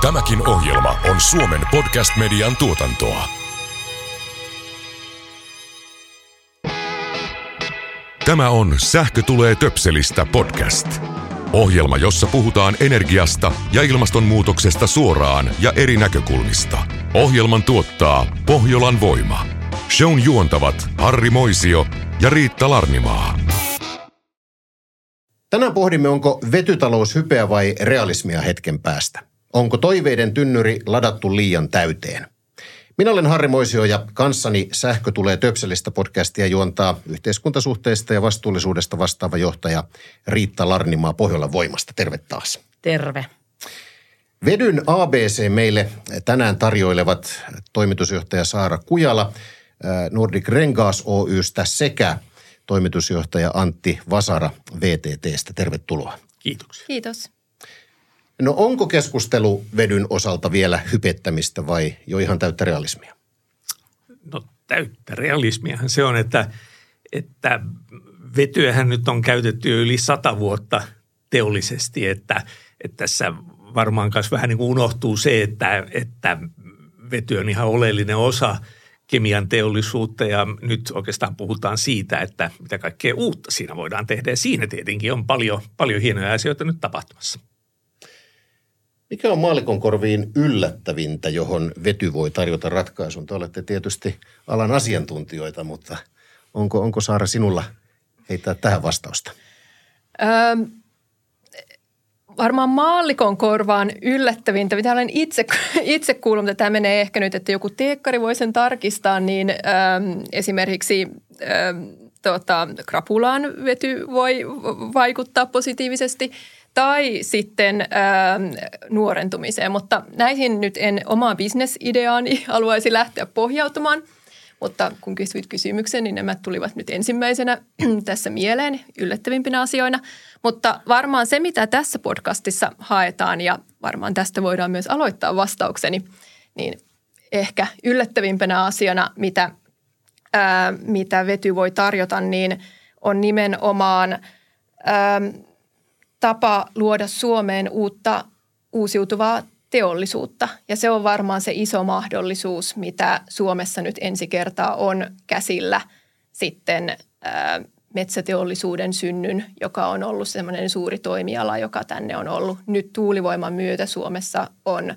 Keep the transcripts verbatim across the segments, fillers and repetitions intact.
Tämäkin ohjelma on Suomen podcast-median tuotantoa. Tämä on Sähkö tulee töpselistä podcast. Ohjelma, jossa puhutaan energiasta ja ilmastonmuutoksesta suoraan ja eri näkökulmista. Ohjelman tuottaa Pohjolan Voima. Shown juontavat Harri Moisio ja Riitta Larnimaa. Tänään pohdimme, onko vetytalous hypeä vai realismia hetken päästä. Onko toiveiden tynnyri ladattu liian täyteen? Minä olen Harri Moisio ja kanssani Sähkö tulee töpselistä podcastia juontaa yhteiskuntasuhteista ja vastuullisuudesta vastaava johtaja Riitta Larnimaa Pohjolan Voimasta. Terve taas. Terve. Vedyn A B C meille tänään tarjoilevat toimitusjohtaja Saara Kujala Nordic Rengas Oy:stä sekä toimitusjohtaja Antti Vasara V T T:stä. Tervetuloa. Kiitoksia. Kiitos. No onko keskustelu vedyn osalta vielä hypettämistä vai jo ihan täyttä realismia? No täyttä realismiahan se on, että, että vetyähän nyt on käytetty jo yli sata vuotta teollisesti, että, että tässä varmaan myös vähän niin kuin unohtuu se, että, että vety on ihan oleellinen osa kemian teollisuutta ja nyt oikeastaan puhutaan siitä, että mitä kaikkea uutta siinä voidaan tehdä ja siinä tietenkin on paljon, paljon hienoja asioita nyt tapahtumassa. Mikä on maallikon korviin yllättävintä, johon vety voi tarjota ratkaisun? Te olette tietysti alan asiantuntijoita, mutta onko, onko Saara sinulla heittää tähän vastausta? Öö, varmaan maallikon korvaan yllättävintä, mitä olen itse, itse kuullut, mutta tämä menee ehkä nyt, että joku teekkari voi sen tarkistaa, niin öö, esimerkiksi öö, tota, krapulaan vety voi vaikuttaa positiivisesti – tai sitten ää, nuorentumiseen, mutta näihin nyt en omaa bisnesideaani haluaisi lähteä pohjautumaan, mutta kun kysyit kysymyksen, niin nämä tulivat nyt ensimmäisenä tässä mieleen yllättävimpinä asioina. Mutta varmaan se, mitä tässä podcastissa haetaan ja varmaan tästä voidaan myös aloittaa vastaukseni, niin ehkä yllättävimpänä asiana, mitä, ää, mitä vety voi tarjota, niin on nimenomaan ää, tapa luoda Suomeen uutta uusiutuvaa teollisuutta. Ja se on varmaan se iso mahdollisuus, mitä Suomessa nyt ensi kertaa on käsillä sitten ää, metsäteollisuuden synnyn, joka on ollut semmoinen suuri toimiala, joka tänne on ollut. Nyt tuulivoiman myötä Suomessa on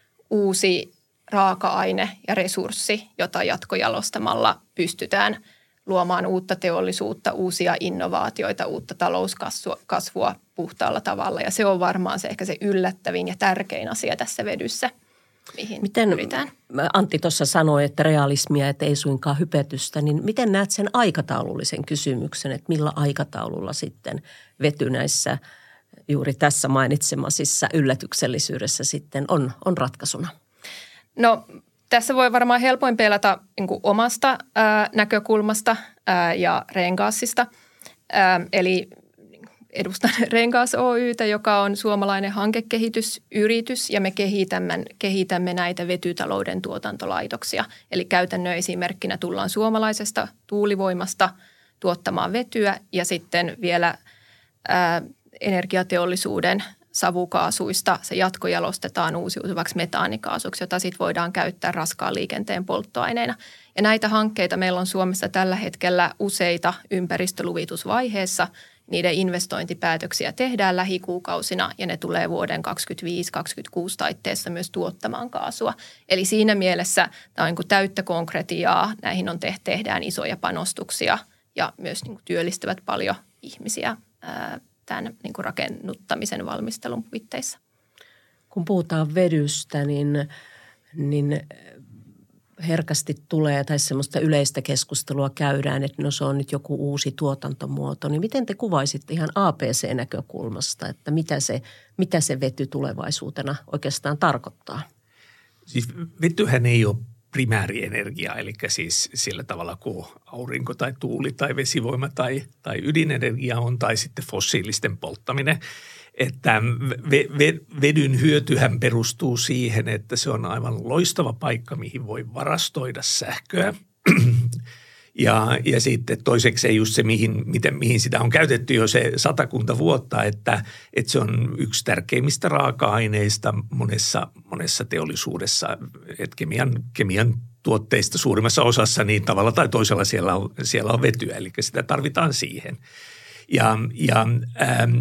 uusi raaka-aine ja resurssi, jota jatkojalostamalla pystytään luomaan uutta teollisuutta, uusia innovaatioita, uutta talouskasvua puhtaalla tavalla. Ja se on varmaan se ehkä se yllättävin ja tärkein asia tässä vedyssä, mihin miten, pyritään. Antti tuossa sanoi, että realismia, että ei suinkaan hypetystä, niin miten näet sen aikataulullisen kysymyksen, että millä aikataululla sitten vety näissä juuri tässä mainitsemasissa yllätyksellisyydessä sitten on, on ratkaisuna? No tässä voi varmaan helpoin pelata niin kuin omasta ää, näkökulmasta ää, ja Rengasista. Ää, eli edustan Rengas Oy:tä, joka on suomalainen hankekehitysyritys ja me kehitämme, kehitämme näitä vetytalouden tuotantolaitoksia. Eli käytännön esimerkkinä tullaan suomalaisesta tuulivoimasta tuottamaan vetyä ja sitten vielä ää, energiateollisuuden savukaasuista se jatkojalostetaan uusiutuvaksi metaanikaasuksi, jota sitten voidaan käyttää raskaan liikenteen polttoaineena. Ja näitä hankkeita meillä on Suomessa tällä hetkellä useita ympäristöluvitusvaiheessa. Niiden investointipäätöksiä tehdään lähikuukausina ja ne tulee vuoden kaksikymmentäviisi kaksikymmentäkuusi taitteessa myös tuottamaan kaasua. Eli siinä mielessä tämä on niin kuin täyttä konkretiaa. Näihin on te- tehdään isoja panostuksia ja myös niin kuin työllistävät paljon ihmisiä ää, tämän niin kuin rakennuttamisen valmistelun puitteissa. Kun puhutaan vedystä, niin, niin herkästi tulee tai semmoista yleistä keskustelua käydään, että no se on nyt joku uusi tuotantomuoto. Niin miten te kuvaisitte ihan A B C-näkökulmasta, että mitä se, mitä se vety tulevaisuutena oikeastaan tarkoittaa? Siis vetyhän ei ole primäärienergiaa, eli siis sillä tavalla kuin aurinko tai tuuli tai vesivoima tai, tai ydinenergia on tai sitten fossiilisten polttaminen. Että ve, ve, vedyn hyötyhän perustuu siihen, että se on aivan loistava paikka, mihin voi varastoida sähköä. Ja, ja sitten toiseksi just se, mihin, miten, mihin sitä on käytetty jo se satakunta vuotta, että, että se on yksi tärkeimmistä raaka-aineista monessa, monessa teollisuudessa, että kemian, kemian tuotteista suurimmassa osassa niin tavalla tai toisella siellä on, siellä on vetyä, eli sitä tarvitaan siihen. Ja, ja ähm,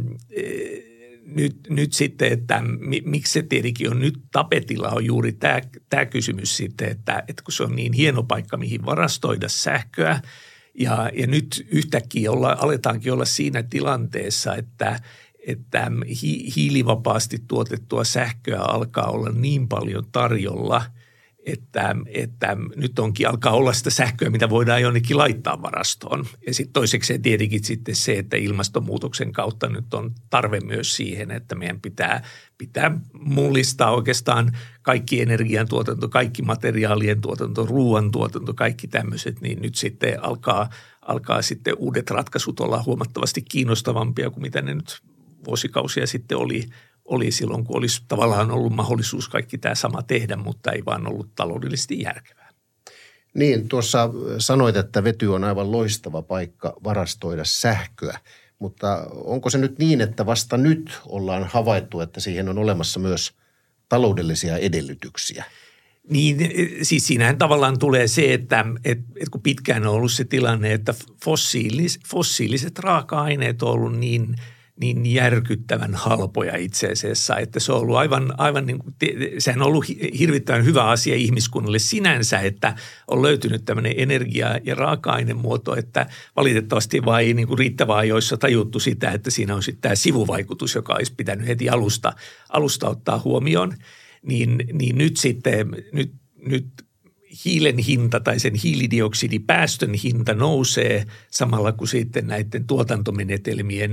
nyt, nyt sitten, että miksi se tietenkin on nyt tapetilla, on juuri tämä, tämä kysymys sitten, että, että kun se on niin hieno paikka, mihin varastoida sähköä, ja, ja nyt yhtäkkiä olla, aletaankin olla siinä tilanteessa, että että hiilivapaasti tuotettua sähköä alkaa olla niin paljon tarjolla, että, että nyt onkin alkaa olla sitä sähköä, mitä voidaan jonnekin laittaa varastoon. Ja sitten toiseksi tietenkin sitten se, että ilmastonmuutoksen kautta nyt on tarve myös siihen, että meidän pitää, pitää mullistaa oikeastaan kaikki energiantuotanto, kaikki materiaalien tuotanto, ruoantuotanto, kaikki tämmöiset, niin nyt sitten alkaa, alkaa sitten uudet ratkaisut olla huomattavasti kiinnostavampia kuin mitä ne nyt vuosikausia sitten oli, oli silloin, kun olisi tavallaan ollut mahdollisuus kaikki tämä sama tehdä, mutta ei vaan ollut taloudellisesti järkevää. Niin, tuossa sanoit, että vety on aivan loistava paikka varastoida sähköä, mutta onko se nyt niin, että vasta nyt ollaan havaittu, että siihen on olemassa myös taloudellisia edellytyksiä? Niin, siis siinähän tavallaan tulee se, että, että, että kun pitkään on ollut se tilanne, että fossiilis, fossiiliset raaka-aineet on ollut niin – niin järkyttävän halpoja itse asiassa, että se on ollut aivan, aivan niin kuin, sehän on ollut hirvittävän hyvä asia ihmiskunnalle sinänsä, että on löytynyt tämmöinen energia- ja raaka-ainemuoto, että valitettavasti vaan ei niin kuin riittävän ajoissa tajuttu sitä, että siinä on sitten tämä sivuvaikutus, joka olisi pitänyt heti alusta, alusta ottaa huomioon, niin, niin nyt sitten, nyt, nyt hiilen hinta tai sen hiilidioksidipäästön hinta nousee samalla kuin sitten näiden tuotantomenetelmien,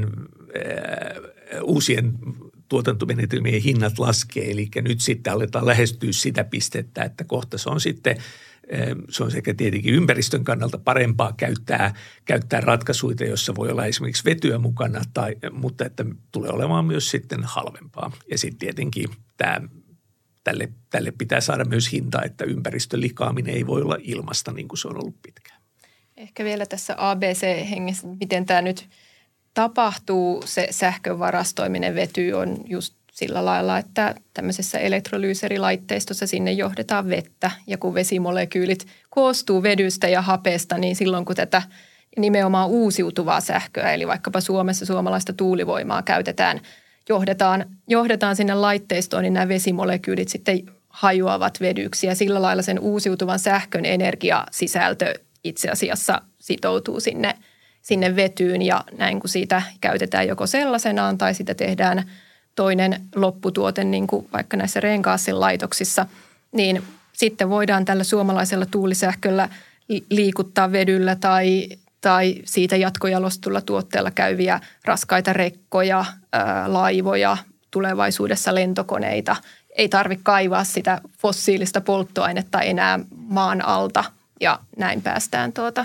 ää, uusien tuotantomenetelmien hinnat laskee. Eli nyt sitten aletaan lähestyä sitä pistettä, että kohta se on sitten, ää, se on sekä tietenkin ympäristön kannalta parempaa käyttää, käyttää ratkaisuja, joissa voi olla esimerkiksi vetyä mukana, tai, mutta että tulee olemaan myös sitten halvempaa. Ja sitten tietenkin tämä Tälle, tälle pitää saada myös hinta, että ympäristön likaaminen ei voi olla ilmasta niin kuin se on ollut pitkään. Ehkä vielä tässä A B C-hengessä, miten tämä nyt tapahtuu, se sähkön varastoiminen vety on just sillä lailla, että tämmöisessä elektrolyyserilaitteistossa sinne johdetaan vettä. Ja kun vesimolekyylit koostuu vedystä ja hapeesta, niin silloin kun tätä nimenomaan uusiutuvaa sähköä, eli vaikkapa Suomessa suomalaista tuulivoimaa käytetään, Johdetaan, johdetaan sinne laitteistoon, niin nämä vesimolekyylit sitten hajoavat vedyksi ja sillä lailla sen uusiutuvan sähkön energiasisältö itse asiassa sitoutuu sinne, sinne vetyyn ja näin kun siitä käytetään joko sellaisenaan tai sitä tehdään toinen lopputuote niin kuin vaikka näissä Rheingaasin laitoksissa, niin sitten voidaan tällä suomalaisella tuulisähköllä liikuttaa vedyllä tai tai siitä jatkojalostulla tuotteella käyviä raskaita rekkoja, ää, laivoja, tulevaisuudessa lentokoneita. Ei tarvitse kaivaa sitä fossiilista polttoainetta enää maan alta ja näin päästään tuota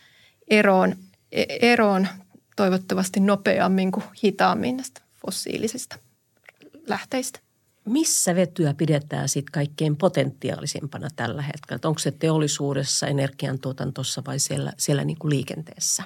eroon, eroon toivottavasti nopeammin kuin hitaammin näistä fossiilisista lähteistä. Missä vetyä pidetään sitten kaikkein potentiaalisimpana tällä hetkellä? Onko se teollisuudessa, energiantuotantossa vai siellä, siellä niin kuin liikenteessä?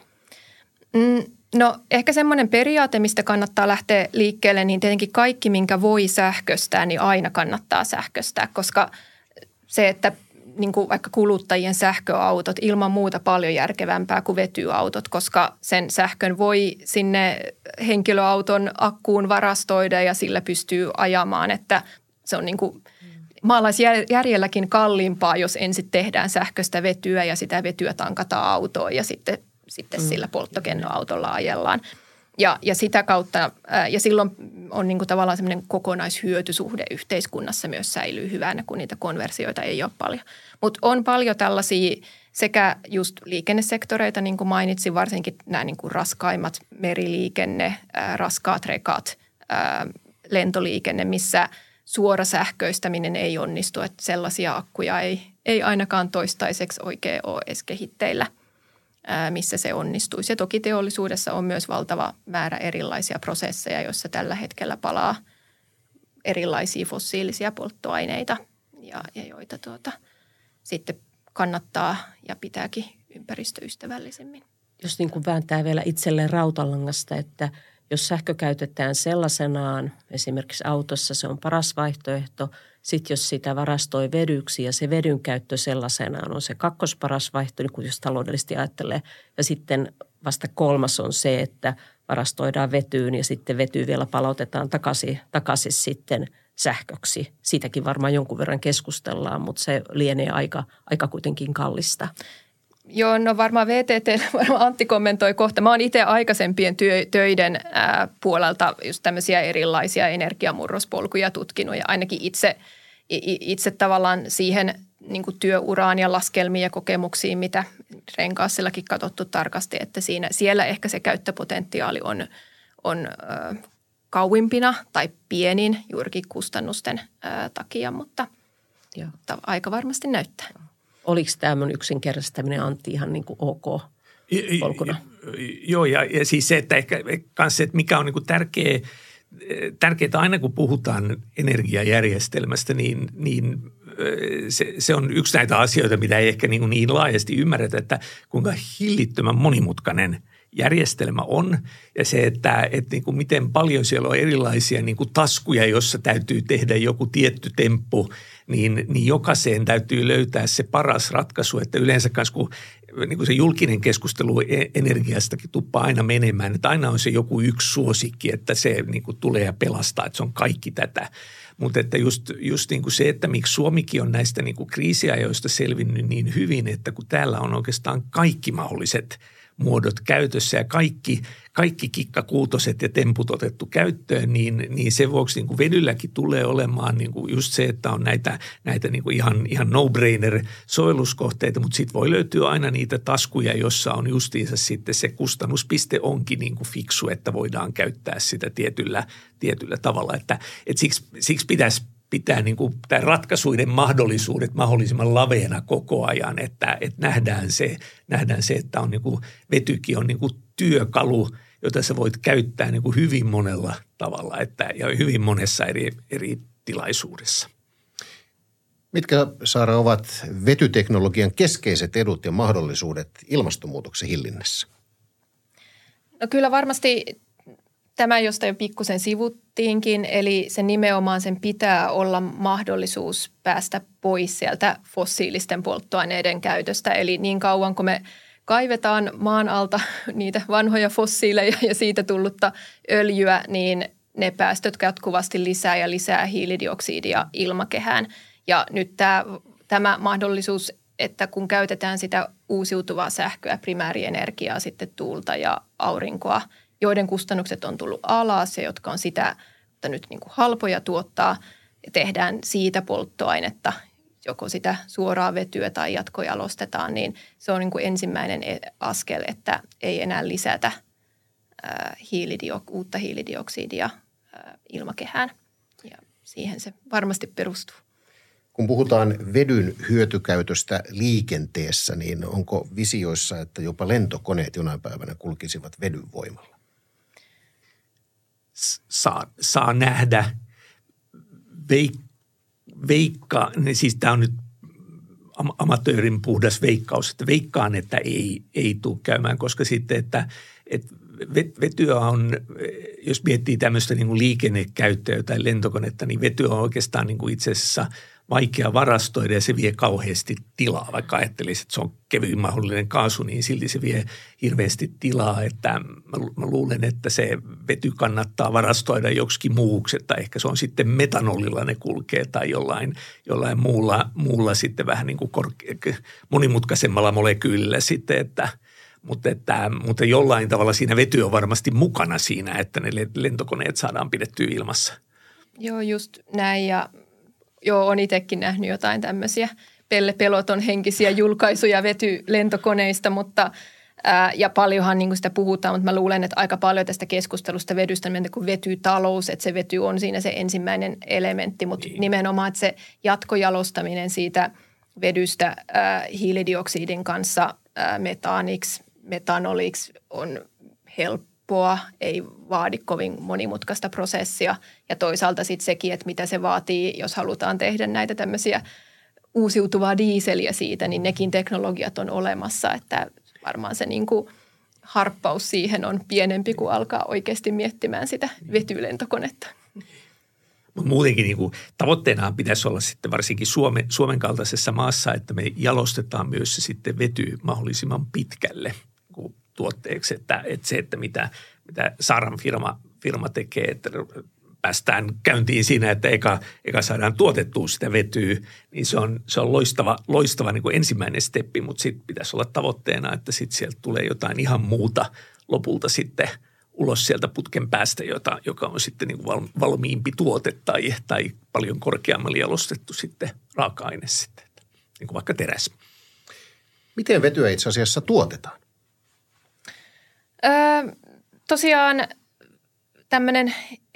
Mm, no ehkä semmoinen periaate, mistä kannattaa lähteä liikkeelle, niin tietenkin kaikki, minkä voi sähköstää, niin aina kannattaa sähköstää, koska se, että niin kuin vaikka kuluttajien sähköautot ilman muuta paljon järkevämpää kuin vetyautot, koska sen sähkön voi sinne henkilöauton akkuun varastoida ja sillä pystyy ajamaan, että se on niin kuin maalaisjärjelläkin kalliimpaa, jos ensin tehdään sähköistä vetyä ja sitä vetyä tankataan autoon ja sitten, sitten sillä polttokennoautolla ajellaan. Ja, ja sitä kautta, ja silloin on niin kuin tavallaan semmoinen kokonaishyötysuhde yhteiskunnassa myös säilyy hyvänä, kun niitä konversioita ei ole paljon. Mutta on paljon tällaisia sekä just liikennesektoreita, niin kuin mainitsin, varsinkin nämä niin kuin raskaimmat meriliikenne, ää, raskaat rekat, ää, lentoliikenne, missä suora sähköistäminen ei onnistu, että sellaisia akkuja ei, ei ainakaan toistaiseksi oikein ole edes kehitteillä, missä se onnistuisi. Ja toki teollisuudessa on myös valtava määrä erilaisia prosesseja, joissa tällä hetkellä palaa erilaisia fossiilisia polttoaineita, ja, ja joita tuota, sitten kannattaa ja pitääkin ympäristöystävällisemmin. Jos niin kuin vääntää vielä itselleen rautalangasta, että jos sähkö käytetään sellaisenaan, esimerkiksi autossa se on paras vaihtoehto. Sitten jos sitä varastoi vedyksi ja se vedyn käyttö sellaisenaan on se kakkosparas vaihtoehto, niin jos taloudellisesti ajattelee. Ja sitten vasta kolmas on se, että varastoidaan vetyyn ja sitten vety vielä palautetaan takaisin, takaisin sitten sähköksi. Siitäkin varmaan jonkun verran keskustellaan, mutta se lienee aika, aika kuitenkin kallista. Joo, no varmaan V T T, varmaan Antti kommentoi kohta. Mä oon itse aikaisempien työ, töiden ää, puolelta just tämmöisiä erilaisia energiamurrospolkuja tutkinut ja ainakin itse, itse tavallaan siihen niin kuin työuraan ja laskelmiin ja kokemuksiin, mitä Renkaassillakin katsottu tarkasti, että siinä, siellä ehkä se käyttöpotentiaali on, on ää, kauimpina tai pienin juurikin kustannusten ää, takia, mutta, mutta aika varmasti näyttää. Oliko tämmöinen yksinkertaistaminen, Antti, ihan niin kuin ok polkuna? Joo, ja, ja siis se, että ehkä kanssa, että mikä on niin kuin tärkeä, tärkeää aina, kun puhutaan energiajärjestelmästä, niin, niin se, se on yksi näitä asioita, mitä ei ehkä niin, niin laajasti ymmärretä, että kuinka hillittömän monimutkainen järjestelmä on ja se, että, että niin kuin miten paljon siellä on erilaisia niin kuin taskuja, jossa täytyy tehdä joku tietty temppu, niin, niin jokaiseen täytyy löytää se paras ratkaisu, että yleensä kanssa kun niin kuin se julkinen keskustelu energiastakin tuppaa aina menemään, että aina on se joku yksi suosikki, että se niin kuin tulee ja pelastaa, että se on kaikki tätä. Mutta että just, just niin kuin se, että miksi Suomikin on näistä niin kuin kriisiajoista selvinnyt niin hyvin, että kun täällä on oikeastaan kaikki mahdolliset muodot käytössä ja kaikki, kaikki kikkakuutoset ja temput otettu käyttöön, niin, niin sen vuoksi niin kuin vedylläkin tulee olemaan niin kuin just se, että on näitä, näitä niin kuin ihan, ihan no-brainer sovelluskohteita, mutta sitten voi löytyä aina niitä taskuja, jossa on justiinsa sitten se kustannuspiste onkin niin kuin fiksu, että voidaan käyttää sitä tietyllä, tietyllä tavalla, että, että siksi, siksi pitäisi pitää niin kuin tämä ratkaisuiden mahdollisuudet mahdollisimman laveena koko ajan, että, että nähdään, se, nähdään se, että on niin kuin, vetykin on niin kuin työkalu, jota sä voit käyttää niin kuin hyvin monella tavalla että, ja hyvin monessa eri, eri tilaisuudessa. Mitkä, Saara, ovat vetyteknologian keskeiset edut ja mahdollisuudet ilmastonmuutoksen hillinnässä? No kyllä varmasti tämä, josta jo pikkusen sivuttiinkin, eli sen nimenomaan sen pitää olla mahdollisuus päästä pois sieltä fossiilisten polttoaineiden käytöstä. Eli niin kauan kun me kaivetaan maan alta niitä vanhoja fossiileja ja siitä tullutta öljyä, niin ne päästöt jatkuvasti lisää ja lisää hiilidioksidia ilmakehään. Ja nyt tämä, tämä mahdollisuus, että kun käytetään sitä uusiutuvaa sähköä, primäärienergiaa, sitten tuulta ja aurinkoa, joiden kustannukset on tullut alas ja jotka on sitä, että nyt niin kuin halpoja tuottaa ja tehdään siitä polttoainetta, joko sitä suoraa vetyä tai jatkojalostetaan, niin se on niin kuin ensimmäinen askel, että ei enää lisätä ää, hiilidio, uutta hiilidioksidia ää, ilmakehään ja siihen se varmasti perustuu. Kun puhutaan vedyn hyötykäytöstä liikenteessä, niin onko visioissa, että jopa lentokoneet jonain päivänä kulkisivat vedyn voimalla? Saa, saa nähdä. Veik, veikka, siis tämä on nyt amatöörin puhdas veikkaus, että veikkaan, että ei, ei tule käymään, koska sitten, että, että vetyä on, jos miettii tämmöistä niin kuin liikennekäyttöä tai lentokonetta, niin vetyä on oikeastaan niin kuin itse asiassa vaikea varastoida ja se vie kauheasti tilaa. Vaikka ajattelisi, että se on kevyin mahdollinen kaasu, niin silti se vie hirveästi tilaa. Että mä luulen, että se vety kannattaa varastoida joksikin muuksi, että ehkä se on sitten metanolilla ne kulkee tai jollain, jollain muulla, muulla sitten vähän niin kuin korke- monimutkaisemmalla molekyylillä sitten, että Mutta, että, mutta jollain tavalla siinä vety on varmasti mukana siinä, että ne lentokoneet saadaan pidettyä ilmassa. Joo, just näin. Ja joo, on itsekin nähnyt jotain tämmöisiä Pelle Peloton henkisiä julkaisuja vetylentokoneista, mutta ää, ja paljonhan niin kuin sitä puhutaan, mutta mä luulen, että aika paljon tästä keskustelusta vedystä on kuin vetytalous, että se vety on siinä se ensimmäinen elementti, mutta niin. Nimenomaan, että se jatkojalostaminen siitä vedystä ää, hiilidioksidin kanssa ää, metaaniksi, metanoliksi on helppoa, ei vaadi kovin monimutkaista prosessia. Ja toisaalta sitten sekin, että mitä se vaatii, jos halutaan tehdä näitä tämmöisiä uusiutuvaa diiseliä siitä, niin nekin teknologiat on olemassa, että varmaan se niin kuin harppaus siihen on pienempi, kun alkaa oikeasti miettimään sitä vetylentokonetta. Mutta muutenkin niin kuin, tavoitteenaan pitäisi olla sitten varsinkin Suomen, Suomen kaltaisessa maassa, että me jalostetaan myös se sitten vety mahdollisimman pitkälle niin tuotteeksi. Että, että se, että mitä, mitä Saaran firma, firma tekee, että päästään käyntiin siinä, että eka, eka saadaan tuotettua sitä vetyä, niin se on, se on loistava, loistava niin kuin ensimmäinen steppi, mutta sitten pitäisi olla tavoitteena, että sitten sieltä tulee jotain ihan muuta lopulta sitten ulos sieltä putken päästä, jota, joka on sitten niin kuin valmiimpi tuote tai, tai paljon korkeammalle jalostettu sitten raaka-aine sitten, niin kuin vaikka teräs. Miten vetyä itse asiassa tuotetaan? Öö, tosiaan tämmöinen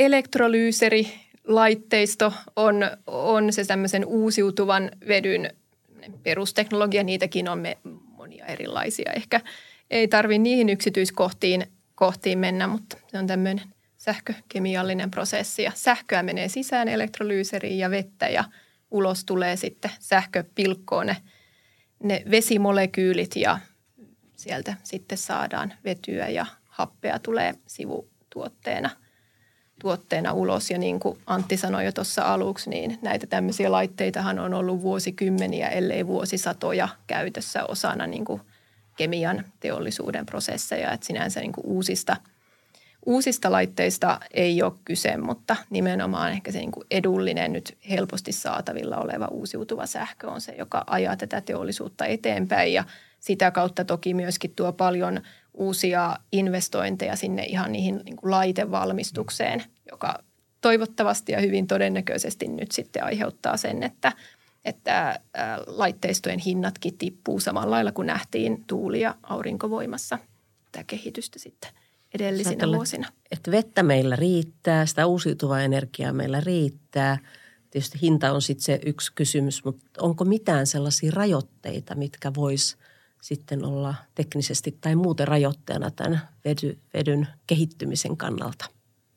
elektrolyyserilaitteisto on, on se tämmöisen uusiutuvan vedyn perusteknologia. Niitäkin on me monia erilaisia. Ehkä ei tarvitse niihin yksityiskohtiin kohtiin mennä, mutta se on tämmöinen sähkökemiallinen prosessi. Ja sähköä menee sisään elektrolyyseriin ja vettä ja ulos tulee sitten sähköpilkkoon ne, ne vesimolekyylit ja sieltä sitten saadaan vetyä ja happea tulee sivutuotteena tuotteena ulos. Ja niin kuin Antti sanoi jo tuossa aluksi, niin näitä tämmöisiä laitteitahan on ollut vuosikymmeniä, ellei vuosisatoja käytössä osana niin kuin kemian teollisuuden prosesseja. Että sinänsä niin kuin uusista, uusista laitteista ei ole kyse, mutta nimenomaan ehkä se niin kuin edullinen, nyt helposti saatavilla oleva uusiutuva sähkö on se, joka ajaa tätä teollisuutta eteenpäin ja sitä kautta toki myöskin tuo paljon uusia investointeja sinne ihan niihin niin kuin laitevalmistukseen, joka toivottavasti ja hyvin todennäköisesti nyt sitten aiheuttaa sen, että, että laitteistojen hinnatkin tippuu samalla lailla kuin nähtiin tuuli- ja aurinkovoimassa tämä kehitystä sitten edellisinä vuosina. Että vettä meillä riittää, sitä uusiutuvaa energiaa meillä riittää. Tietysti hinta on sitten se yksi kysymys, mutta onko mitään sellaisia rajoitteita, mitkä vois sitten olla teknisesti tai muuten rajoitteena tämän vedy, vedyn kehittymisen kannalta?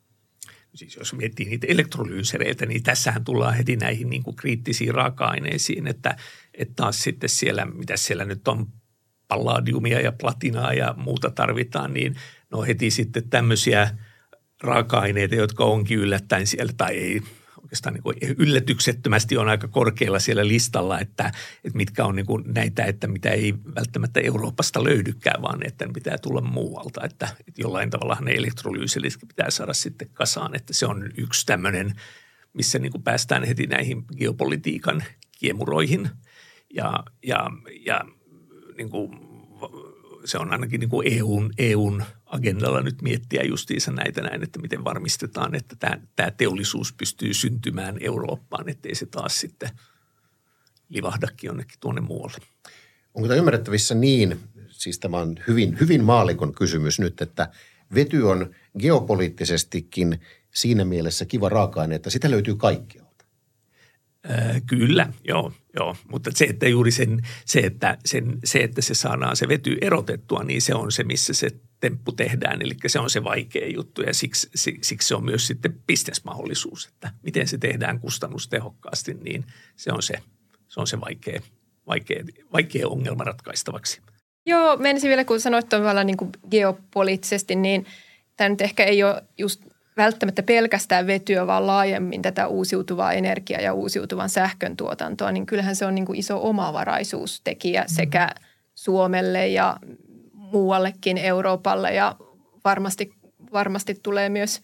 Siis jos miettii niitä elektrolyysereitä, niin tässähän tullaan heti näihin niin kuin kriittisiin raaka-aineisiin, että, että taas sitten siellä, mitä siellä nyt on, palladiumia ja platinaa ja muuta tarvitaan, niin ne on heti sitten tämmöisiä raaka-aineita, jotka onkin yllättäen siellä tai ei oikeastaan niin kuin yllätyksettömästi on aika korkealla siellä listalla, että, että mitkä on niin kuin näitä, että mitä ei välttämättä Euroopasta löydykään, vaan että pitää tulla muualta. Että, että jollain tavalla ne elektrolyyselit pitää saada sitten kasaan, että se on yksi tämmöinen, missä niin kuin päästään heti näihin geopolitiikan kiemuroihin ja, ja, ja niin kuin se on ainakin niin kuin E U:n, E U:n agendalla nyt miettiä justiinsa näitä näin, että miten varmistetaan, että tämä, tämä teollisuus pystyy syntymään Eurooppaan, ettei se taas sitten livahdakin jonnekin tuonne muualle. Onko tämä ymmärrettävissä niin, siis tämä on hyvin, hyvin maallikon kysymys nyt, että vety on geopoliittisestikin siinä mielessä kiva raaka-aine, että sitä löytyy kaikkialta? Äh, kyllä, joo, joo. Mutta se, että juuri sen, se, että sen, se, että se saadaan se vety erotettua, niin se on se, missä se temppu tehdään. Eli se on se vaikea juttu ja siksi, siksi se on myös sitten bisnesmahdollisuus, että miten se tehdään kustannustehokkaasti, niin se on se, se, on se vaikea, vaikea, vaikea ongelma ratkaistavaksi. Joo, menisin vielä, kun sanoit tuolla niin kuin geopoliittisesti, niin tämä nyt ehkä ei ole just välttämättä pelkästään vetyä, vaan laajemmin tätä uusiutuvaa energiaa ja uusiutuvan sähkön tuotantoa, niin kyllähän se on niin kuin iso omavaraisuustekijä sekä Suomelle ja muuallekin Euroopalle ja varmasti, varmasti tulee myös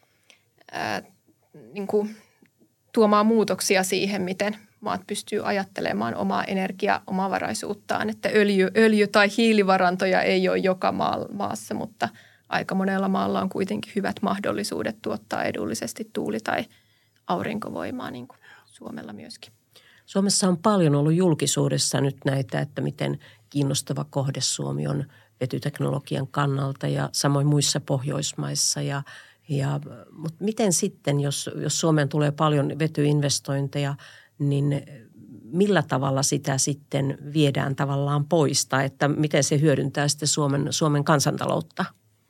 ää, niin kuin tuomaan muutoksia siihen, miten maat pystyy ajattelemaan omaa energiaomavaraisuuttaan, että öljy, öljy- tai hiilivarantoja ei ole joka maassa, mutta aika monella maalla on kuitenkin hyvät mahdollisuudet tuottaa edullisesti tuuli- tai aurinkovoimaa, niin kuin Suomella myöskin. Suomessa on paljon ollut julkisuudessa nyt näitä, että miten kiinnostava kohde Suomi on vetyteknologian kannalta ja samoin muissa Pohjoismaissa. Ja, ja, mutta miten sitten, jos, jos Suomeen tulee paljon vetyinvestointeja, niin millä tavalla sitä sitten viedään tavallaan pois tai että miten se hyödyntää sitten Suomen, Suomen kansantaloutta?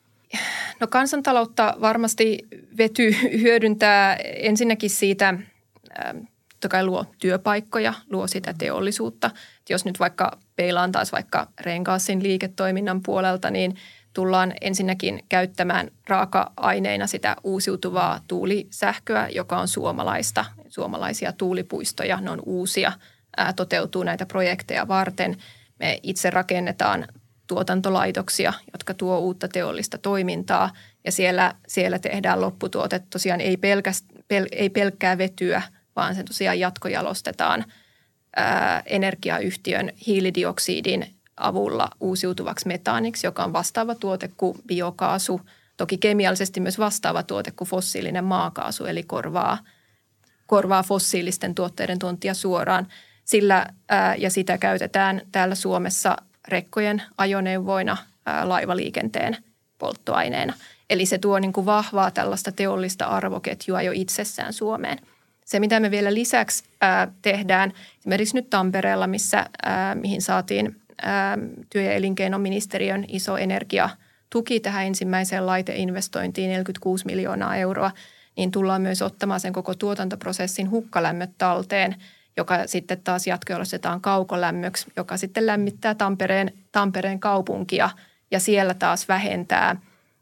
No kansantaloutta varmasti vety hyödyntää ensinnäkin siitä, totta kai luo työpaikkoja, luo sitä teollisuutta. Jos nyt vaikka peilaan taas vaikka Renkaasin liiketoiminnan puolelta, niin tullaan ensinnäkin käyttämään raaka-aineina sitä uusiutuvaa tuulisähköä, joka on suomalaista, suomalaisia tuulipuistoja, ne on uusia, ää, toteutuu näitä projekteja varten. Me itse rakennetaan tuotantolaitoksia, jotka tuo uutta teollista toimintaa ja siellä, siellä tehdään lopputuote. Tosiaan ei, pelkäst, pel, ei pelkkää vetyä, vaan se tosiaan jatkojalostetaan ää, energiayhtiön hiilidioksidin avulla uusiutuvaksi metaaniksi, joka on vastaava tuote kuin biokaasu. Toki kemiallisesti myös vastaava tuote kuin fossiilinen maakaasu, eli korvaa, korvaa fossiilisten tuotteiden tuontia suoraan. Sillä ää, ja sitä käytetään täällä Suomessa rekkojen ajoneuvoina, ää, laivaliikenteen polttoaineena. Eli se tuo niin kuin vahvaa tällaista teollista arvoketjua jo itsessään Suomeen. Se, mitä me vielä lisäksi ää, tehdään, esimerkiksi nyt Tampereella, missä, ää, mihin saatiin ää, työ- ja elinkeinoministeriön iso energiatuki tähän ensimmäiseen laiteinvestointiin, neljäkymmentäkuusi miljoonaa euroa, niin tullaan myös ottamaan sen koko tuotantoprosessin hukkalämmöt talteen, joka sitten taas jatkojalostetaan kaukolämmöksi, joka sitten lämmittää Tampereen, Tampereen kaupunkia ja siellä taas vähentää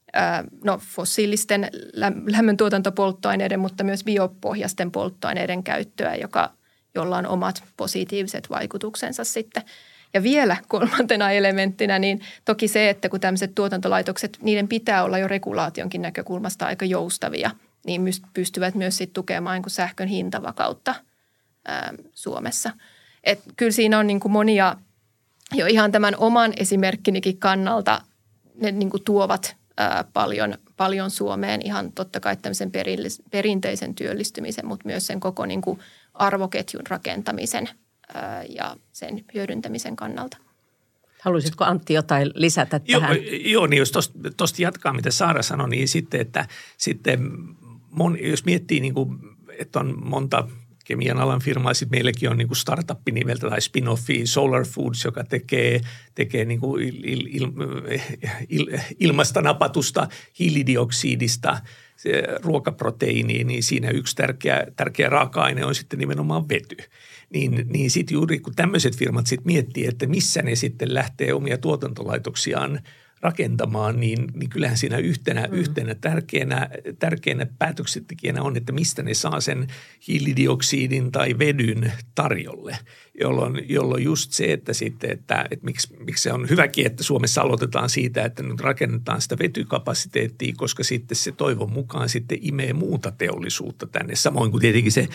no, fossiilisten lämmöntuotantopolttoaineiden, mutta myös biopohjaisten polttoaineiden käyttöä, joka, jolla on omat positiiviset vaikutuksensa sitten. Ja vielä kolmantena elementtinä, niin toki se, että kun tämmöiset tuotantolaitokset, niiden pitää olla jo regulaationkin näkökulmasta aika joustavia, niin pystyvät myös sitten tukemaan niin sähkön hintavakautta ää, Suomessa. Et kyllä siinä on niin kuin monia jo ihan tämän oman esimerkkinikin kannalta, ne niin kuin tuovat ää, paljon, paljon Suomeen ihan totta kai tämmöisen perinteisen työllistymisen, mutta myös sen koko niin kuin arvoketjun rakentamisen ää, ja sen hyödyntämisen kannalta. Haluaisitko Antti jotain lisätä tähän? Joo, joo niin jos tuosta jatkaa, mitä Saara sanoi, niin sitten, että sitten mon, jos miettii, niin kuin, että on monta kemian alan firmaa, sitten meilläkin on niin kuin startup nimeltä tai spin-offi Solar Foods, joka tekee, tekee niin kuin il, il, il, il, ilmasta napatusta hiilidioksidista ruokaproteiiniin, niin siinä yksi tärkeä, tärkeä raaka-aine on sitten nimenomaan vety. Niin, niin sitten juuri kun tämmöiset firmat sitten miettii, että missä ne sitten lähtee omia tuotantolaitoksiaan rakentamaan, niin, niin kyllähän siinä yhtenä, mm. yhtenä tärkeänä, tärkeänä päätöksentekijänä on, että mistä ne saa sen hiilidioksidin tai vedyn tarjolle, jolloin, jolloin just se, että sitten, että, että miksi, miksi se on hyväkin, että Suomessa aloitetaan siitä, että nyt rakennetaan sitä vetykapasiteettia, koska sitten se toivon mukaan sitten imee muuta teollisuutta tänne, samoin kuin tietenkin se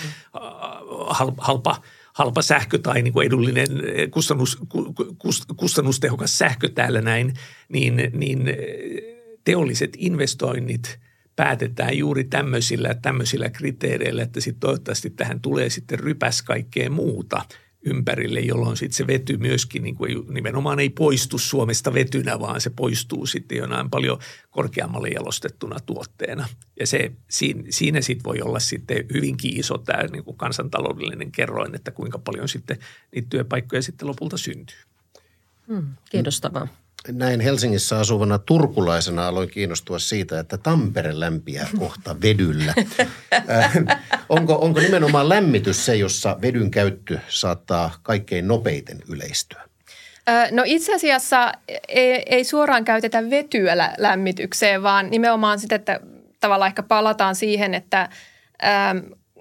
halpa halpa sähkö tai niin kuin edullinen kustannus, kustannustehokas sähkö täällä näin, niin, niin teolliset investoinnit päätetään juuri tämmöisillä, tämmöisillä kriteereillä, että sitten toivottavasti tähän tulee sitten rypäs kaikkea muuta ympärille, jolloin sitten se vety myöskin niin kuin nimenomaan ei poistu Suomesta vetynä, vaan se poistuu sitten jonain paljon korkeammalle jalostettuna tuotteena. Ja se, siinä, siinä sitten voi olla sitten hyvinkin iso tämä niin kuin kansantaloudellinen kerroin, että kuinka paljon sitten niitä työpaikkoja sitten lopulta syntyy. Hmm, kiinnostavaa. Näin Helsingissä asuvana turkulaisena aloin kiinnostua siitä, että Tampere lämpiää kohta vedyllä. äh, onko, onko nimenomaan lämmitys se, jossa vedyn käyttö saattaa kaikkein nopeiten yleistyä? No itse asiassa ei, ei suoraan käytetä vetyä lämmitykseen, vaan nimenomaan sitä, että tavallaan ehkä palataan siihen, että ähm,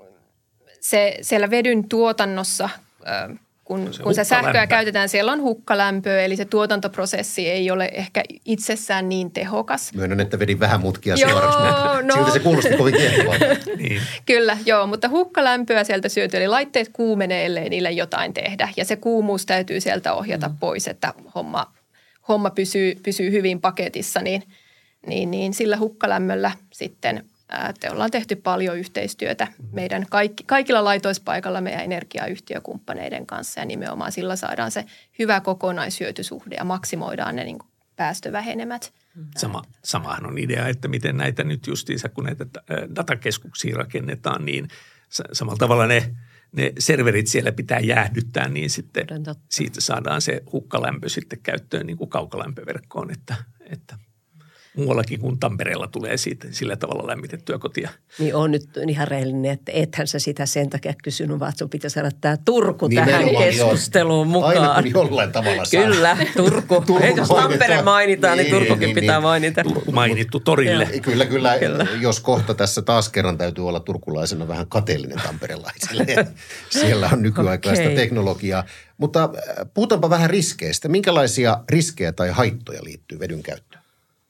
se, siellä vedyn tuotannossa ähm, Kun, se kun se sähköä käytetään, siellä on hukkalämpöä, eli se tuotantoprosessi ei ole ehkä itsessään niin tehokas. Myönnän, että vedin vähän mutkia seuraavaksi, mutta no. Siltä se kuulosti kovin kiehtovalta. Niin. Kyllä, joo, mutta hukkalämpöä sieltä syötyy, eli laitteet kuumenee, ellei niille jotain tehdä. Ja se kuumuus täytyy sieltä ohjata mm. pois, että homma, homma pysyy, pysyy hyvin paketissa, niin, niin, niin sillä hukkalämmöllä sitten te ollaan tehty paljon yhteistyötä meidän kaikki, kaikilla laitoispaikalla meidän energiayhtiökumppaneiden kanssa ja nimenomaan sillä saadaan se hyvä kokonaishyötysuhde ja maksimoidaan ne niin kuin päästövähenemät. Sama, samahan on idea, että miten näitä nyt justiinsa, kun näitä datakeskuksia rakennetaan, niin samalla tavalla ne, ne serverit siellä pitää jäähdyttää, niin sitten siitä saadaan se hukkalämpö sitten käyttöön niin kuin kaukolämpöverkkoon, että, että muuallakin kuin Tampereella tulee siitä sillä tavalla lämmitettyä kotia. Niin on nyt ihan rehellinen, että ethän sä sitä sen takia kysynyt, vaan sun pitäisi saada tämä Turku Nimenomaan, tähän keskusteluun joo. mukaan. Aina kun jollain tavalla saa. Kyllä, Turku. Turku Jos Tampere mainitaan, niin, niin Turkukin niin, pitää niin. mainita. Turku mainittu torille. Kyllä, kyllä, kyllä. Jos kohta tässä taas kerran täytyy olla turkulaisena vähän kateellinen tamperelaisille. Siellä on nykyaikaista okay. teknologiaa. Mutta puhutaanpa vähän riskeistä. Minkälaisia riskejä tai haittoja liittyy vedyn käyttöön?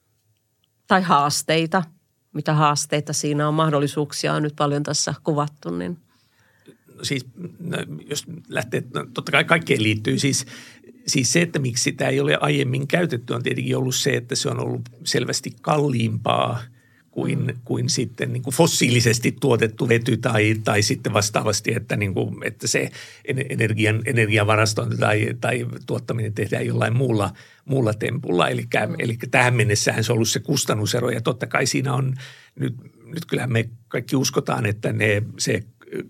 Tai haasteita. Mitä haasteita siinä on? Mahdollisuuksia on nyt paljon tässä kuvattu. Niin. No siis, no, jos lähtee, no, totta kai kaikkeen liittyy siis, siis se, että miksi sitä ei ole aiemmin käytetty, on tietenkin ollut se, että se on ollut selvästi kalliimpaa kuin, mm. kuin sitten niin kuin fossiilisesti tuotettu vety tai, tai sitten vastaavasti, että, niin kuin, että se energian, energiavarastointi tai, tai tuottaminen tehdään jollain muulla, muulla tempulla. Eli, mm. eli tähän mennessähän se on ollut se kustannusero ja totta kai siinä on nyt, nyt kyllähän me kaikki uskotaan, että ne, se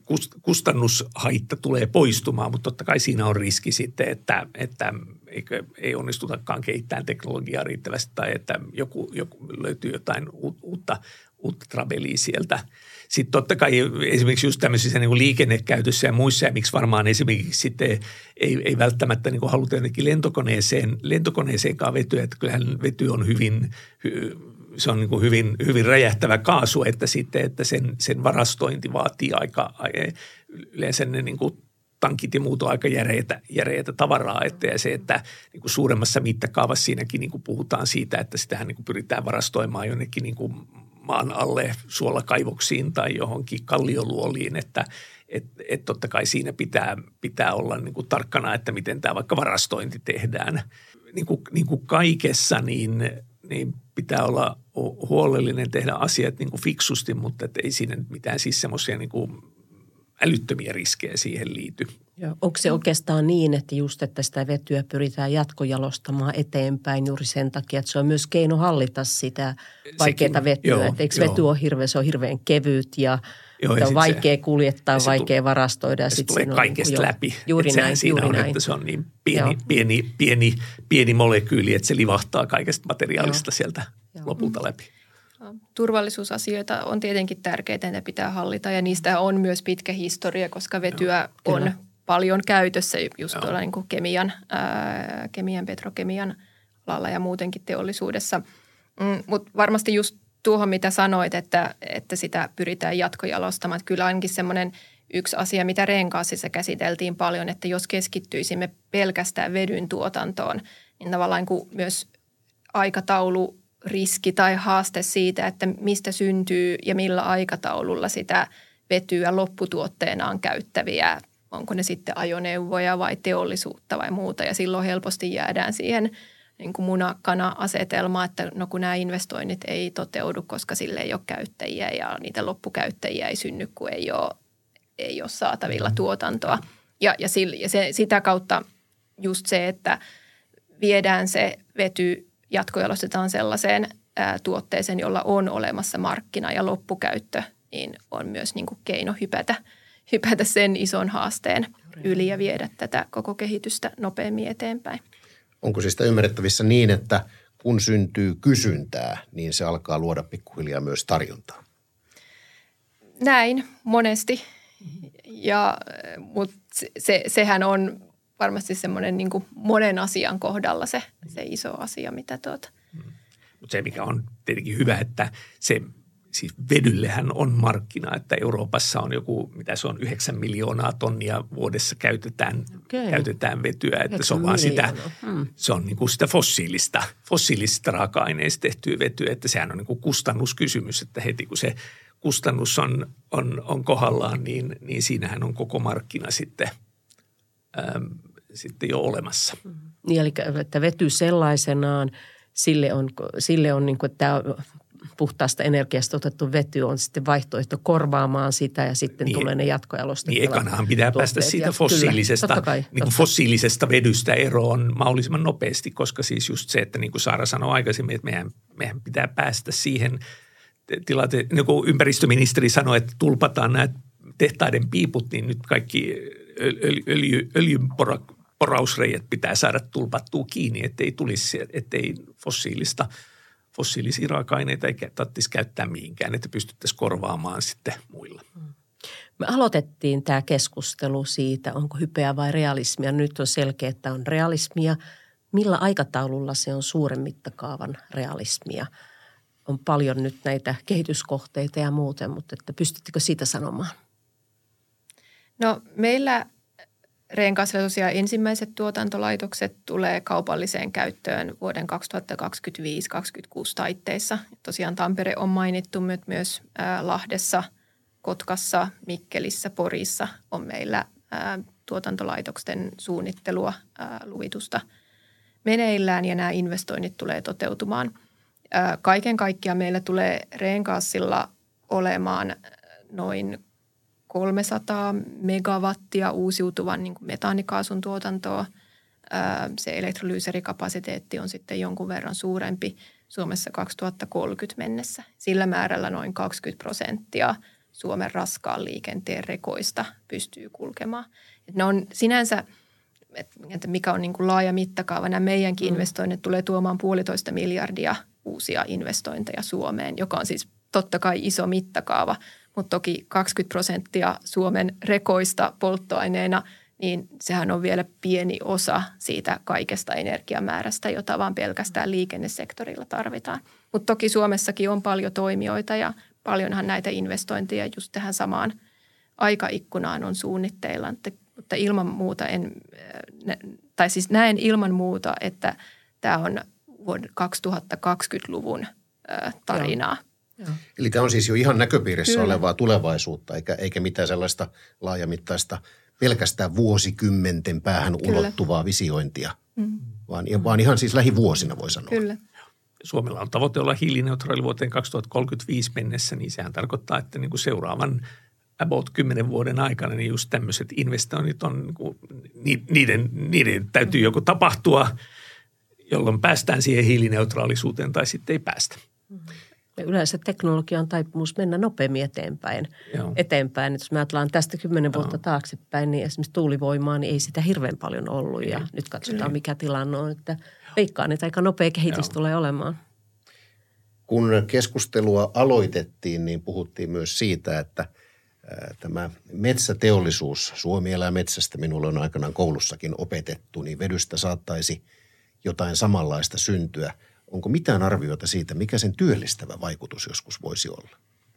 kustannushaitta tulee poistumaan, mutta totta kai siinä on riski sitten, että, että eikö, ei onnistutakaan kehittämään teknologiaa riittävästi tai että joku, joku löytyy jotain uutta, uutta travelia sieltä. Sitten totta kai esimerkiksi just tämmöisissä niin kuin liikennekäytössä ja muissa, ja miksi varmaan esimerkiksi sitten ei, ei välttämättä niin kuin haluta jotenkin lentokoneeseen, lentokoneeseenkaan vetyä, että kyllähän vety on hyvin, se on niin kuin hyvin, hyvin räjähtävä kaasu, että sitten, että sen, sen varastointi vaatii aika, yleensä ne niin kuin tankit ja muut on aika järeitä, järeitä tavaraa, että ja se, että niin kuin suuremmassa mittakaavassa siinäkin niin kuin puhutaan siitä, että sitähän niin kuin pyritään varastoimaan jonnekin niin kuin maan alle suolakaivoksiin tai johonkin kallioluoliin, että et, et totta kai siinä pitää, pitää olla niin kuin tarkkana, että miten tämä vaikka varastointi tehdään. Niin kuin, niin kuin kaikessa, niin, niin pitää olla huolellinen tehdä asiat niin kuin fiksusti, mutta et ei siinä mitään siis semmoisia niin kuin älyttömiä riskejä siihen liity. Ja onko se oikeastaan niin, että just, että sitä vetyä pyritään jatkojalostamaan eteenpäin juuri sen takia, että se on myös keino hallita sitä vaikeaa vetyä. Joo, että eikö joo. vety ole hirveän, se on hirveän kevyt ja, joo, ja on vaikea se, kuljettaa, vaikea tule, varastoida. Ja se sit tulee kaikesta niin läpi. Juuri näin, siinä juuri on, näin. Että se on niin pieni, pieni, pieni, pieni molekyyli, että se livahtaa kaikesta materiaalista joo. sieltä joo. lopulta läpi. Turvallisuusasioita on tietenkin tärkeitä, ne pitää hallita ja niistä on myös pitkä historia, koska vetyä Joo, on paljon käytössä just tuolla niin kuin kemian, ää, kemian, petrokemian alalla ja muutenkin teollisuudessa. Mm, mutta varmasti just tuohon, mitä sanoit, että, että sitä pyritään jatkojalostamaan. Että kyllä ainakin semmoinen yksi asia, mitä Renkaasissa käsiteltiin paljon, että jos keskittyisimme pelkästään vedyn tuotantoon, niin tavallaan kuin myös aikataulu riski tai haaste siitä, että mistä syntyy ja millä aikataululla sitä vetyä lopputuotteenaan käyttäviä, onko ne sitten ajoneuvoja vai teollisuutta vai muuta. Ja silloin helposti jäädään siihen niin kuin muna-kana-asetelmaan, että no kun nämä investoinnit ei toteudu, koska sille ei ole käyttäjiä ja niitä loppukäyttäjiä ei synny, kun ei ole, ei ole saatavilla tuotantoa. Ja, ja, sille, ja se, sitä kautta just se, että viedään se vety jatkojalostetaan sellaiseen ää, tuotteeseen, jolla on olemassa markkina ja loppukäyttö, niin on myös niin kuin keino hypätä, hypätä sen ison haasteen yli ja viedä tätä koko kehitystä nopeammin eteenpäin. Onko siis sitä ymmärrettävissä niin, että kun syntyy kysyntää, niin se alkaa luoda pikkuhiljaa myös tarjontaa? Näin monesti, ja, mutta se, sehän on varmasti semmoinen niin kuin monen asian kohdalla se, se iso asia, mitä tuota. Mutta se, mikä on tietenkin hyvä, että se siis vedyllehän on markkina, että Euroopassa on joku, mitä se on, yhdeksän miljoonaa tonnia vuodessa käytetään, okay. käytetään vetyä. Että se on vaan sitä, hmm. se on niin kuin sitä fossiilista, fossiilisista raaka-aineista tehtyä vetyä, että sehän on niin kuin kustannuskysymys, että heti kun se kustannus on, on, on kohdallaan, niin, niin siinähän on koko markkina sitten äm, sitten jo olemassa. Niin, eli että vety sellaisenaan, sille on, sille on niin kuin, että tämä puhtaasta energiasta otettu vety on sitten vaihtoehto korvaamaan sitä ja sitten niin, tulee ne jatkojalostettavat. Niin, ekanahan pitää päästä siitä ja, fossiilisesta, kyllä, kai, niin kuin fossiilisesta vedystä eroon mahdollisimman nopeasti, koska siis just se, että niin kuin Saara sanoi aikaisemmin, että meidän, meidän pitää päästä siihen tilanteen, niin kuin ympäristöministeri sanoi, että tulpataan nämä tehtaiden piiput, niin nyt kaikki öljy, öljy, öljynporausreijät pitää saada tulpattua kiinni, ettei tulisi, ettei fossiilista fossiilisia raaka-aineita ei tarvitsisi käyttää mihinkään, että pystyttäisiin korvaamaan sitten muilla. Me aloitettiin tämä keskustelu siitä, onko hypeä vai realismia. Nyt on selkeä, että on realismia. Millä aikataululla se on suuren mittakaavan realismia? On paljon nyt näitä kehityskohteita ja muuten, mutta että pystyttekö siitä sanomaan? No meillä reenkaasilla tosiaan ensimmäiset tuotantolaitokset tulee kaupalliseen käyttöön vuoden kaksituhattakaksikymmentäviisi kaksikymmentäkuusi taitteissa. Tosiaan Tampere on mainittu myös ää, Lahdessa, Kotkassa, Mikkelissä, Porissa on meillä ää, tuotantolaitoksen suunnittelua, ää, luvitusta meneillään ja nämä investoinnit tulee toteutumaan. Ää, kaiken kaikkiaan meillä tulee reenkaasilla olemaan noin kolmesataa megawattia uusiutuvan niin kuin metaanikaasun tuotantoa. Ää, se elektrolyyserikapasiteetti on sitten jonkun verran suurempi Suomessa kaksituhattakolmekymmentä mennessä. Sillä määrällä noin kaksikymmentä prosenttia Suomen raskaan liikenteen rekoista pystyy kulkemaan. Et ne on sinänsä, että mikä on niin kuin laaja mittakaava, nämä meidänkin mm. investoinnit tulee tuomaan puolitoista miljardia uusia investointeja Suomeen, joka on siis totta kai iso mittakaava, mutta toki kaksikymmentä prosenttia Suomen rekoista polttoaineena, niin sehän on vielä pieni osa siitä kaikesta energiamäärästä, jota vaan pelkästään liikennesektorilla tarvitaan. Mutta toki Suomessakin on paljon toimijoita ja paljonhan näitä investointeja just tähän samaan aikaikkunaan on suunnitteilla, mutta ilman muuta en, tai siis näen ilman muuta, että tämä on vuoden kaksituhattakaksikymmentäluvun tarinaa. Joo. Eli tämä on siis jo ihan näköpiirissä Kyllä. olevaa tulevaisuutta, eikä, eikä mitään sellaista laajamittaista pelkästään vuosikymmenten päähän Kyllä. ulottuvaa visiointia, mm. vaan, vaan ihan siis lähivuosina voi sanoa. Kyllä. Suomella on tavoite olla hiilineutraali vuoteen kaksituhattakolmekymmentäviisi mennessä, niin sehän tarkoittaa, että niin kuin seuraavan about kymmenen vuoden aikana niin just tämmöiset investoinnit on, niin kuin, niiden, niiden täytyy joko tapahtua, jolloin päästään siihen hiilineutraalisuuteen tai sitten ei päästä. Ja yleensä teknologia on taipumus mennä nopeammin eteenpäin. Joo. eteenpäin. Jos me ajatellaan tästä kymmenen vuotta Joo. taaksepäin, niin esimerkiksi tuulivoimaa niin ei sitä hirveän paljon ollut. Ja nyt katsotaan, Kyllä. mikä tilanne on. Että veikkaan, että aika nopea kehitys Joo. tulee olemaan. Kun keskustelua aloitettiin, niin puhuttiin myös siitä, että tämä metsäteollisuus, Suomi elää metsästä, minulle on aikanaan koulussakin opetettu, niin vedystä saattaisi jotain samanlaista syntyä. Onko mitään arvioita siitä, mikä sen työllistävä vaikutus joskus voisi olla?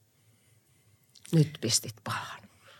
Nyt pistit pahan.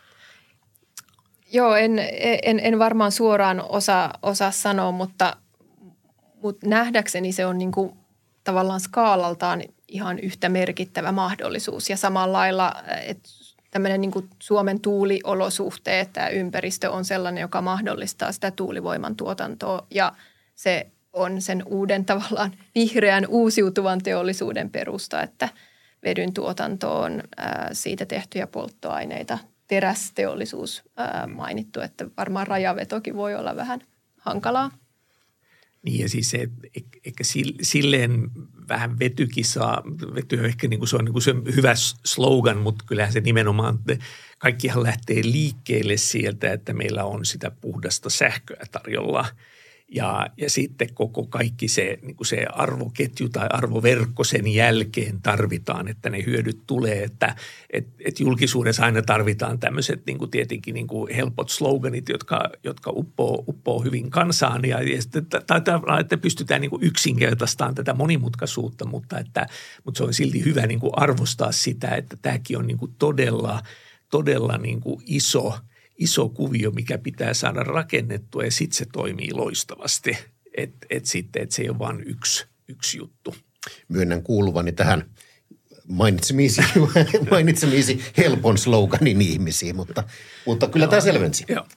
Joo, en, en, en varmaan suoraan osaa, osaa sanoa, mutta, mutta nähdäkseni se on niin kuin tavallaan skaalaltaan ihan yhtä merkittävä mahdollisuus. Ja samalla lailla, että tämmöinen niin kuin Suomen tuuliolosuhteet, tämä ympäristö on sellainen, joka mahdollistaa sitä tuulivoiman tuotantoa ja se on sen uuden tavallaan vihreän uusiutuvan teollisuuden perusta, että vedyn tuotanto on ää, siitä tehtyjä polttoaineita. Terästeollisuus ää, mainittu, että varmaan rajavetokin voi olla vähän hankalaa. Niin ja siis se, ehkä silleen vähän vetykin saa, vety on ehkä niin kuin se on niin kuin se hyvä slogan, mutta kyllähän se nimenomaan, kaikkihan lähtee liikkeelle sieltä, että meillä on sitä puhdasta sähköä tarjolla. Ja, ja sitten koko kaikki se, niin kuin se arvoketju tai arvoverkko sen jälkeen tarvitaan, että ne hyödyt tulee. Että et, et julkisuudessa aina tarvitaan tämmöiset niin kuin tietenkin niin kuin helpot sloganit, jotka, jotka uppoo, uppoo hyvin kansaan. Ja, ja sitten, että pystytään niin kuin yksinkertaistamaan tätä monimutkaisuutta, mutta, että, mutta se on silti hyvä niin kuin arvostaa sitä, että tämäkin on niin kuin todella, todella niin kuin iso – iso kuvio, mikä pitää saada rakennettua ja sitten se toimii loistavasti. Että et sitten, et se ei ole vain yksi, yksi juttu. Myönnän kuuluvani tähän mainitsemiisi, mainitsemiisi helpon sloganin ihmisiin, mutta, mutta kyllä tämä selvensi. Joo.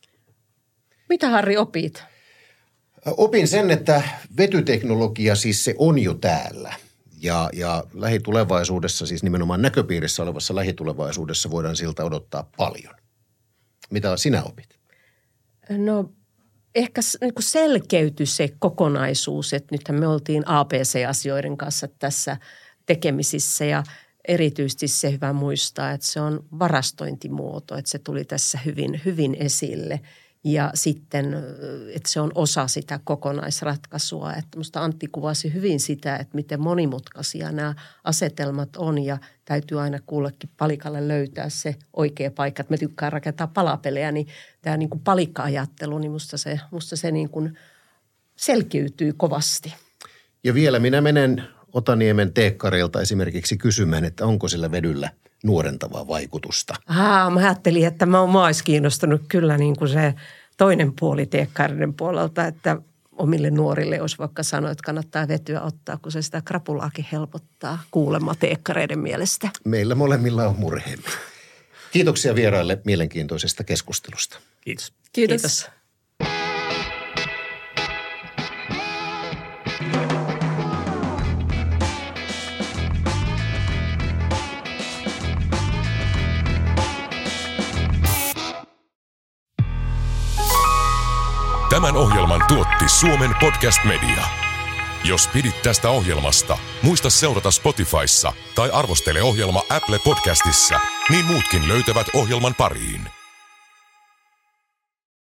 Mitä Harri opit? Opin sen, että vetyteknologia siis se on jo täällä. Ja, ja lähitulevaisuudessa, siis nimenomaan näköpiirissä olevassa lähitulevaisuudessa voidaan siltä odottaa paljon. Mitä sinä opit? No ehkä niin kuin selkeytyi se kokonaisuus, että nythän me oltiin A B C-asioiden kanssa tässä tekemisissä ja erityisesti se hyvä muistaa, että se on varastointimuoto, että se tuli tässä hyvin, hyvin esille ja sitten, että se on osa sitä kokonaisratkaisua. Että musta Antti kuvasi hyvin sitä, että miten monimutkaisia nämä asetelmat on ja täytyy aina kullekin palikalle löytää se oikea paikka. Että me tykkään rakentaa palapelejä, niin tämä niin kuin palikka-ajattelu, niin musta se, musta se niin kuin selkiytyy kovasti. Ja vielä minä menen Otaniemen teekkarilta esimerkiksi kysymään, että onko sillä vedyllä nuorentavaa vaikutusta. Aa, mä ajattelin, että mä, mä olisi kiinnostunut kyllä niin kuin se toinen puoli teekkarinen puolelta, että omille nuorille olisi vaikka sanoa, että kannattaa vetyä ottaa, kun se sitä krapulaakin helpottaa kuulemma teekkareiden mielestä. Meillä molemmilla on murheemme. Kiitoksia vieraille mielenkiintoisesta keskustelusta. Kiitos. Kiitos. Kiitos. Tämän ohjelman tuotti Suomen Podcast Media. Jos pidit tästä ohjelmasta, muista seurata Spotifyssa tai arvostele ohjelma Apple Podcastissa, niin muutkin löytävät ohjelman pariin.